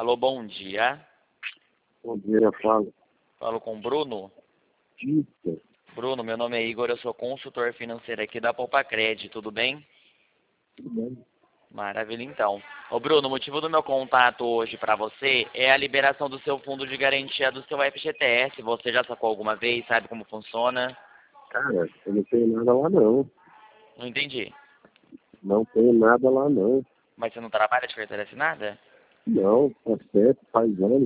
Alô, bom dia. Bom dia, eu falo. Falo com o Bruno. Isso, Bruno, meu nome é Igor, eu sou consultor financeiro aqui da Poupa-Cred, tudo bem? tudo bem? Maravilha, então. Ô Bruno, o motivo do meu contato hoje para você é a liberação do seu fundo de garantia do seu FGTS. Você já sacou alguma vez? Sabe como funciona? Cara, eu não tenho nada lá não. Não entendi. Não tenho nada lá não. Mas você não trabalha de carteira assinada? Não, tá certo, faz anos.